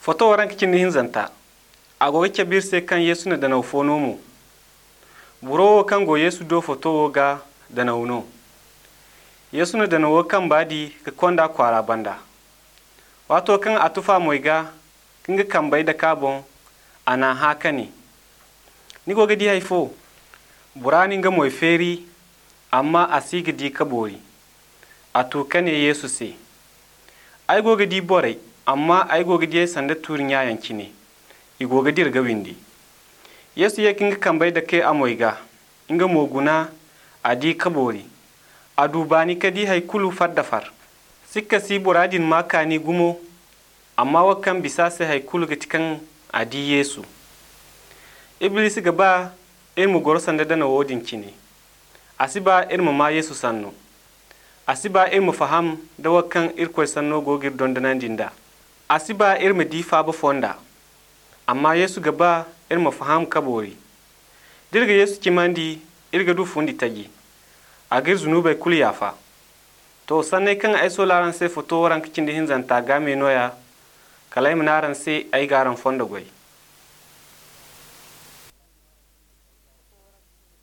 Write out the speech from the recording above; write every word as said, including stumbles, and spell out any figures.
Foto waran kicin hinzanta. Agoga ke birse kan Yesu na dana ufono mu. Buro kan go Yesu do foto ga dana uno. Yesu na dana wo kan badi ka konda kwara banda. Wato kan atufa moiga kinga kan bai da kabon ana haka ne. Ni goga di haifo. Burani nga moi feri amma asigi di kabori. Atu kane Yesu se. Ai goga di borai amma ai goga di sanda turin yayan kine. I goga dir ga windi. Yesu ya kinga kan bai da kai amoiga. Inga moguna adi kabori. Adu bani kadi haikulu fadda far. Sikka si buradin makani gumo amma wakan bisa sai haikulu gitikan adi Yesu. Iblis gaba ilmu goro sanda dana wodin kine. Asiba ilmu ma Yesu sanno. Asiba ilmu faham da wakan irkoy sanno gogir dondanan dinda. Asiba ilmu difa ba fonda. Amma Yesu gaba ilmu faham kabori. Dirga Yesu kimandi irga du fundi tagi. Agir zunubai kul yafa. To sanne kan ai so laran sai foto waran kicin da hinzanta game noya. Kalai munaran sai ai garan fonda goy.